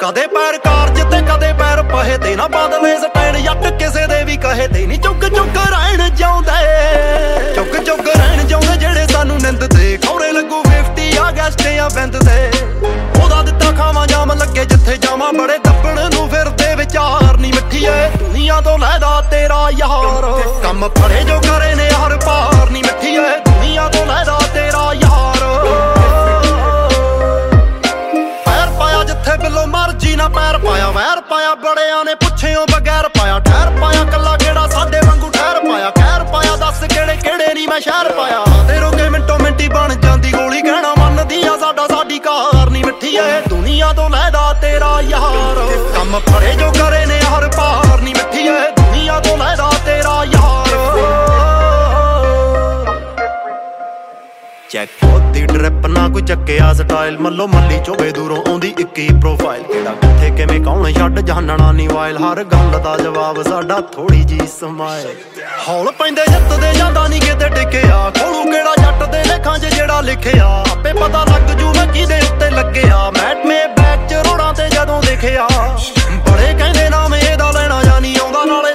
ਕਦੇ ਪੈਰ ਕਾਰਜ ਤੇ ਕਦੇ ਪੈਰ ਪਹੇ ਤੇ ਨਾ ਬਦਲੇ ਸਟੈਂਡ ਜੱਟ ਕਿਸੇ ਦੇ ਵੀ ਕਹੇ ਤੇ ਨਹੀਂ ਚੁੱਕ ਚੁੱਕ ਰਹਿਣ ਜਾਉਂਦੇ ਚੁੱਕ ਚੁੱਕ ਰਹਿਣ ਜਾਉਂਦੇ ਜਿਹੜੇ ਸਾਨੂੰ ਨਿੰਦ ਦੇ ਖੌਰੇ ਲੱਗੂ 50 ਆ ਗੈਸਟ ਆ ਬੰਦ ਦੇ ਉਹਦਾ ਦਿੱਤਾ ਖਾਵਾਂ ਜਾਮ ਲੱਗੇ ਜਿੱਥੇ ਜਾਵਾਂ ਬੜੇ ਦੱਬਣ ਨੂੰ ਫਿਰਦੇ ਵਿਚਾਰ ਨਹੀਂ ਮਿੱਠੀਏ ਦੁਨੀਆ ਤੋਂ ਲੈਦਾ ਤੇਰਾ ਯਾਰ ਕੰਮ ਫੜੇ ਜੋ ਕਰੇ ਨੇ ਹਰ ਪਾਰ ਨਹੀਂ ਮਿੱਠੀਏ ਦੁਨੀਆ ਤੋਂ ਲੈਦਾ ਤੇਰਾ ਯਾਰ ਪੈਰ ਪਾਇਆ ਜਿੱਥੇ ਬਿੱਲੋ ਮਰਜੀ ਨਾ ਪੈਰ ਪਾਇਆ ਵੈਰ ਪਾਇਆ ਬੜਿਆਂ ਨੇ ਪੁੱਛਿਓ ਬਗੈਰ ਪਾਇਆ ਠਹਿਰ ਪਾਇਆ ਕੱਲਾ ਕਿਹੜਾ ਸਾਡੇ ਵਾਂਗੂ ਠਹਿਰ ਪਾਇਆ ਖੈਰ ਪਾਇਆ ਦੱਸ ਕਿਹੜੇ ਕਿਹੜੇ ਨਹੀਂ ਮੈਂ ਸ਼ਹਿਰ ਪਾਇਆ ਤੇ ਰੋਕੇ ਮਿੰਟੋ ਮਿੰਟੀ ਬਣ ਜਾਂਦੀ ਗੋਲੀ ਕਹਿਣਾ ਮੰਨਦੀ ਆ ਸਾਡਾ ਸਾਡੀ ਕਾਰ ਨਹੀਂ ਮਿੱਠੀਏ ਦੁਨੀਆ ਤੋਂ ਲੈਦਾ ਤੇਰਾ ਯਾਰ ਕੰਮ ਫੜੇ ਜੋ ਕਰੇ ਨੇ ਹਰ ਪਾਰ ਨਹੀਂ ਮਿੱਠੀਏ ਦੁਨੀਆ ਤੋਂ ਲੈਦਾ ਤੇਰਾ ਯਾਰ ਚੈੱਕ ਦੀ ਡ੍ਰਿਪ ਨਾ ਕੋਈ ਚੱਕਿਆ ਸਟਾਈਲ ਮੱਲੋ ਮੱਲੀ ਚੋਵੇ ਦੂਰੋਂ ਆਉਂਦੀ ਇੱਕੀ ਪ੍ਰੋਫਾਈਲ ਕਿਹੜਾ ਕਿੱਥੇ ਕਿਵੇਂ ਕੌਣ ਛੱਡ ਜਾਣਨਾ ਨਹੀਂ ਵਾਇਲ ਹਰ ਗੱਲ ਦਾ ਜਵਾਬ ਸਾਡਾ ਥੋੜੀ ਜੀ ਸਮਾਇਲ ਹੌਲ ਪੈਂਦੇ ਜਿੱਤਦੇ ਜਾਂਦਾ ਨਹੀਂ ਕਿਤੇ ਟਿਕਿਆ ਖੋਲੂ ਕਿਹੜਾ ਜੱਟ ਦੇ ਲੇਖਾਂ 'ਚ ਜਿਹੜਾ ਲਿਖਿਆ ਆਪੇ ਪਤਾ ਲੱਗ ਜੂ ਮੈਂ ਕਿਹਦੇ ਉੱਤੇ ਲੱਗਿਆ ਮੈਟਮੇ ਬੈਕ 'ਚ ਰੋੜਾਂ ਤੇ ਜਦੋਂ ਦੇਖਿਆ ਬੜੇ ਕਹਿੰਦੇ ਨਾਮ ਇਹਦਾ ਲੈਣਾ ਜਾਂ ਨਹੀਂ ਆਉਂਦਾ ਨਾਲੇ